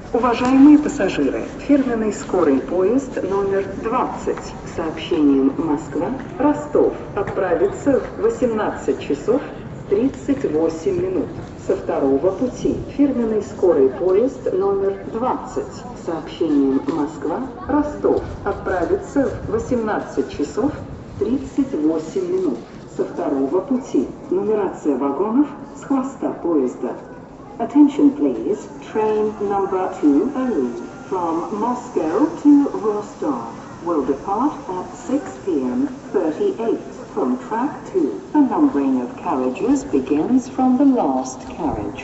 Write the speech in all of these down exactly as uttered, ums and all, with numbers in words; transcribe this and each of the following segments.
Уважаемые пассажиры, фирменный скорый поезд номер двадцать с сообщением Москва-Ростов отправится в восемнадцать часов тридцать восемь минут. Со второго пути фирменный скорый поезд номер двадцать с сообщением Москва-Ростов отправится в восемнадцать часов тридцать восемь минут. Со второго пути нумерация вагонов с хвоста поезда. Attention please, train number two oh from Moscow to Rostov will depart at six p m thirty-eight from track two. The numbering of carriages begins from the last carriage.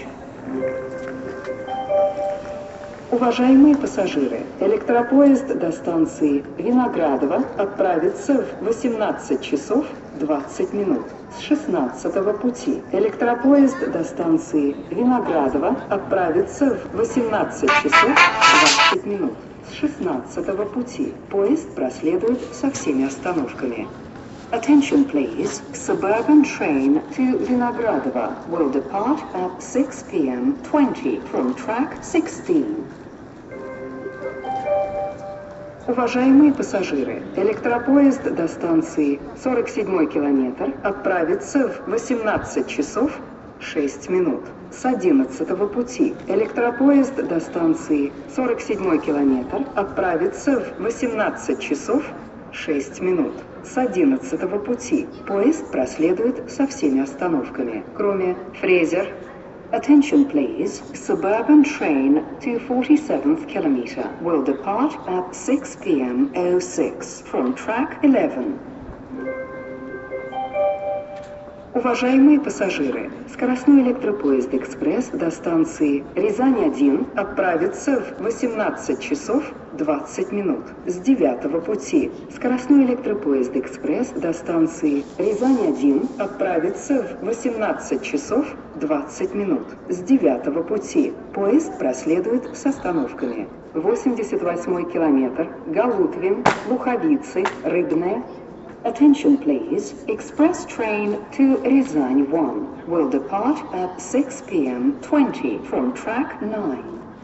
Уважаемые пассажиры, электропоезд до станции Виноградово отправится в восемнадцать часов двадцать минут. С шестнадцатого пути электропоезд до станции Виноградово отправится в восемнадцать часов двадцать минут. С шестнадцатого пути поезд проследует со всеми остановками. Attention please, suburban train to Vinogradovo will depart at six p m twenty from track sixteen. Уважаемые пассажиры, электропоезд до станции сорок седьмой километр отправится в восемнадцать часов шесть минут. С одиннадцатого пути электропоезд до станции сорок седьмой километр отправится в восемнадцать часов шесть минут. С одиннадцатого пути поезд проследует со всеми остановками, кроме Фрезер. Attention please, suburban train to forty-seventh kilometer will depart at six p m oh six from track eleven. Уважаемые пассажиры, скоростной электропоезд «Экспресс» до станции Рязань один отправится в восемнадцать часов двадцать минут. С девятого пути скоростной электропоезд «Экспресс» до станции Рязань один отправится в восемнадцать часов двадцать минут. С девятого пути поезд проследует с остановками. восемьдесят восьмой километр, Галутвин, Луховицы, Рыбная. Attention please, express train to Rязань one will depart at six p m twenty from track nine.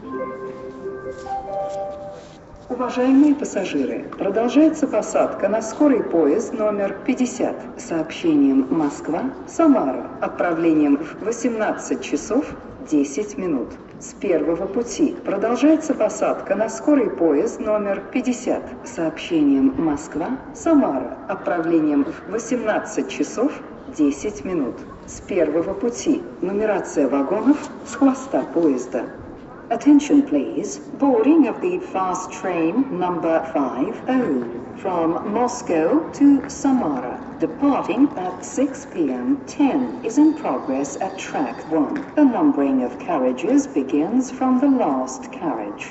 Уважаемые пассажиры, продолжается посадка на скорый поезд номер пятьдесят с сообщением Москва-Самара, отправлением в восемнадцать часов десять минут. С первого пути продолжается посадка на скорый поезд номер пятьдесят с сообщением Москва-Самара, отправлением в восемнадцать часов десять минут. С первого пути нумерация вагонов с хвоста поезда. Attention please, boarding of the fast train number five oh from Moscow to Samara, departing at six p m ten is in progress at track one. The numbering of carriages begins from the last carriage.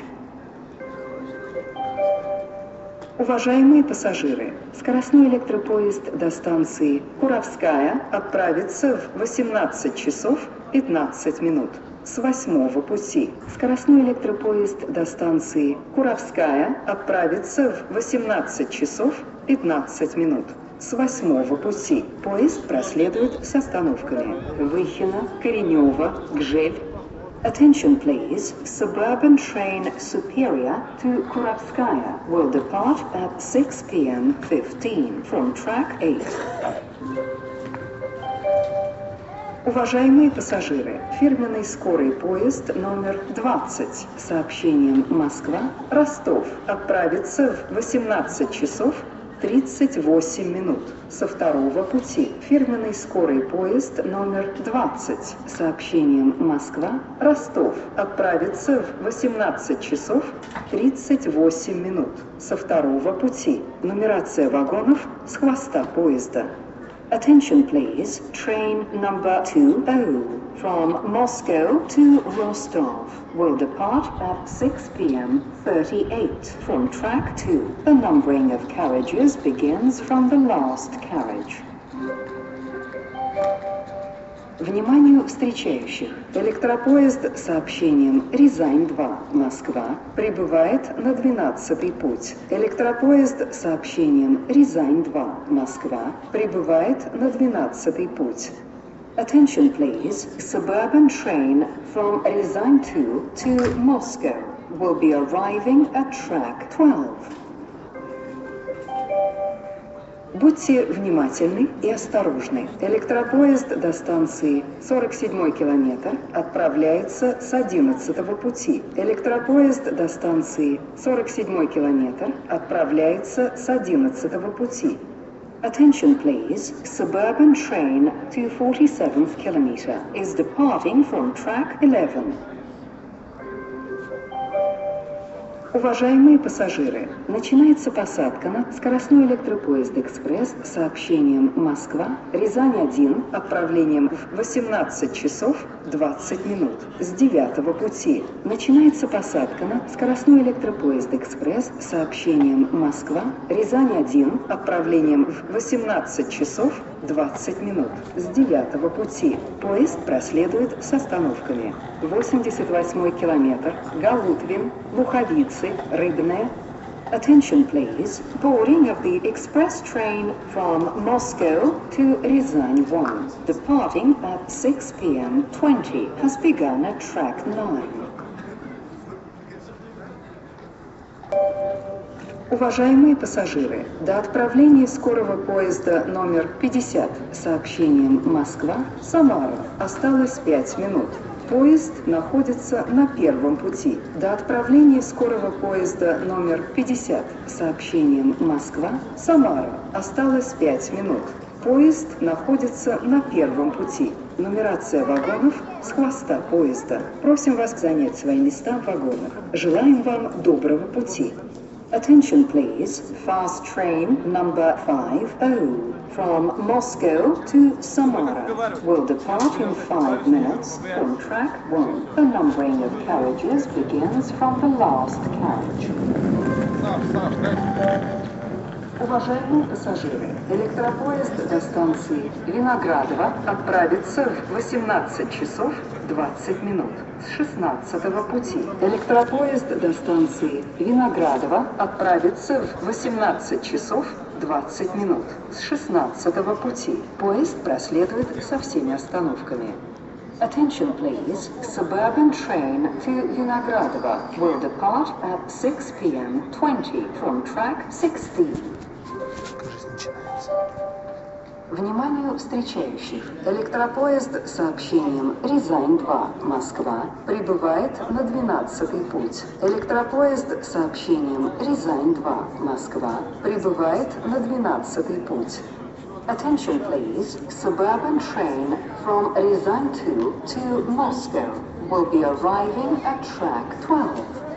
Уважаемые пассажиры, скоростной электропоезд до станции Куровская отправится в восемнадцать часов пятнадцать минут. С восьмого пути скоростной электропоезд до станции Куровская отправится в восемнадцать часов пятнадцать минут. С восьмого пути поезд проследует с остановками Выхино, Коренево, Гжель. Attention please, suburban train Superior to Kurovskaya will depart at six p m fifteen from track eight. Уважаемые пассажиры, фирменный скорый поезд номер двадцать с сообщением Москва-Ростов отправится в восемнадцать часов тридцать восемь минут. Со второго пути фирменный скорый поезд номер двадцать с сообщением Москва-Ростов отправится в восемнадцать часов тридцать восемь минут. Со второго пути нумерация вагонов с хвоста поезда. Attention please, train number two oh from Moscow to Rostov will depart at six p m thirty-eight from track two. The numbering of carriages begins from the last carriage. Вниманию встречающих! Электропоезд с сообщением Рязань два, Москва прибывает на двенадцатый путь. Электропоезд с сообщением Рязань два, Москва прибывает на двенадцатый путь. Attention please, suburban train from Rязань two to Moscow will be arriving at track twelve. Будьте внимательны и осторожны. Электропоезд до станции сорок седьмой километр отправляется с одиннадцатого пути. Электропоезд до станции сорок седьмой километр отправляется с одиннадцатого пути. Attention please, suburban train to forty-seventh kilometer is departing from track eleven. Уважаемые пассажиры, начинается посадка на скоростной электропоезд «Экспресс» с сообщением «Москва», Рязань один, отправлением в восемнадцать часов двадцать минут с девятого пути. Начинается посадка на скоростной электропоезд «Экспресс» с сообщением «Москва», Рязань один, отправлением в восемнадцать часов двадцать минут с девятого пути. Поезд проследует с остановками: восемьдесят восьмой километр, Галутвин, Луховицы, Рыбная. Attention please, boarding of the express train from Moscow to Rязань one, departing at six p m twenty, has begun at track nine. Уважаемые пассажиры, до отправления скорого поезда номер пятьдесят с сообщением «Москва-Самара» осталось пять минут. Поезд находится на первом пути. До отправления скорого поезда номер пятьдесят с сообщением «Москва-Самара» осталось пять минут. Поезд находится на первом пути. Нумерация вагонов с хвоста поезда. Просим вас занять свои места в вагонах. Желаем вам доброго пути. Attention please, fast train number five oh from Moscow to Samara will depart in five minutes from track one. The numbering of carriages begins from the last carriage. Уважаемые пассажиры, электропоезд до станции Виноградова отправится в восемнадцать часов двадцать минут с шестнадцатого пути. Электропоезд до станции Виноградова отправится в восемнадцать часов двадцать минут с шестнадцатого пути. Поезд проследует со всеми остановками. Attention please, suburban train to Vinogradova will depart at six p m twenty from track sixteen. Вниманию встречающих! Электропоезд с сообщением «Рязань два, Москва» прибывает на двенадцатый путь. Электропоезд с сообщением «Рязань два, Москва» прибывает на двенадцатый путь. Attention please, suburban train from Rязань two to Moscow will be arriving at track twelve.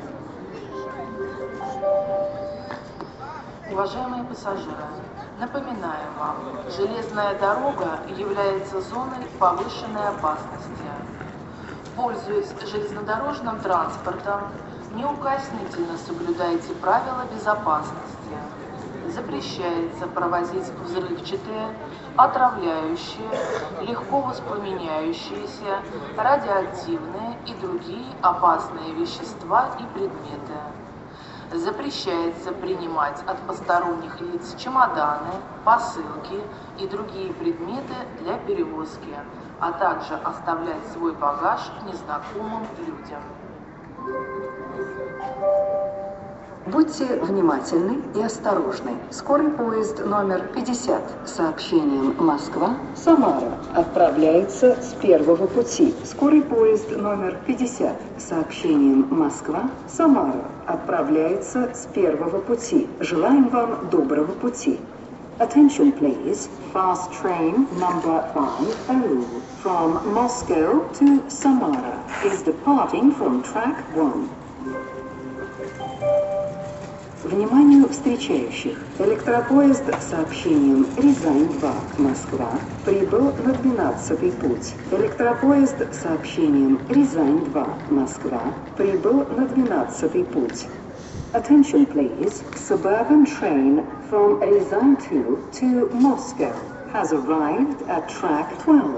Уважаемые пассажиры, напоминаем вам, железная дорога является зоной повышенной опасности. Пользуясь железнодорожным транспортом, неукоснительно соблюдайте правила безопасности. Запрещается провозить взрывчатые, отравляющие, легко воспламеняющиеся, радиоактивные и другие опасные вещества и предметы. Запрещается принимать от посторонних лиц чемоданы, посылки и другие предметы для перевозки, а также оставлять свой багаж незнакомым людям. Будьте внимательны и осторожны. Скорый поезд номер пятьдесят с сообщением «Москва-Самара» отправляется с первого пути. Скорый поезд номер пятьдесят с сообщением «Москва-Самара» отправляется с первого пути. Желаем вам доброго пути. Attention please, fast train number five oh from Moscow to Samara is departing from track one. Вниманию встречающих! Электропоезд с сообщением «Рязань два, Москва» прибыл на двенадцатый путь. Электропоезд с сообщением «Рязань два, Москва» прибыл на двенадцатый путь. Attention please, suburban train from Rязань two to Moscow has arrived at track twelve.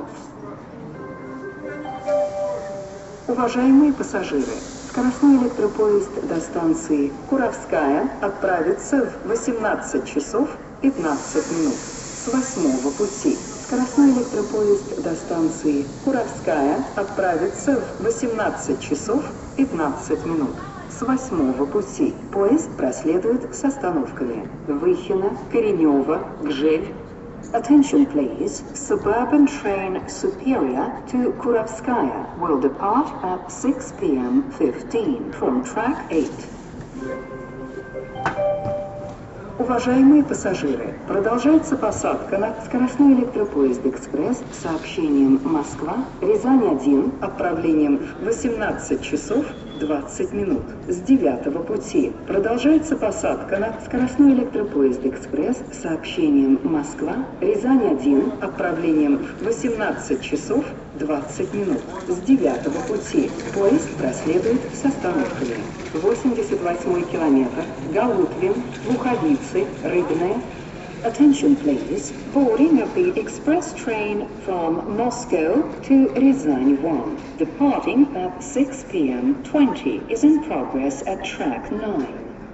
Уважаемые пассажиры! Скоростной электропоезд до станции Куровская отправится в восемнадцать часов пятнадцать минут с восьмого пути. Скоростной электропоезд до станции Куровская отправится в восемнадцать часов пятнадцать минут с восьмого пути. Поезд проследует с остановками Выхино, Коренево, Гжель. Attention please, suburban train Superior to Kurovskaya will depart at six p m fifteen from track eight. Уважаемые пассажиры, продолжается посадка на скоростной электропоезд «Экспресс» с сообщением Москва, Рязань один, отправлением в восемнадцать часов двадцать минут. С девятого пути продолжается посадка на скоростной электропоезд «Экспресс» с сообщением Москва, Рязань один, отправлением в восемнадцать часов двадцать минут. С девятого пути поезд проследует с остановками восемьдесят восьмой километр, Галутвин, Луховицы, Рыбное. Attention please, boarding of the express train from Moscow to Ryazan one, departing at six p m twenty, is in progress at track nine.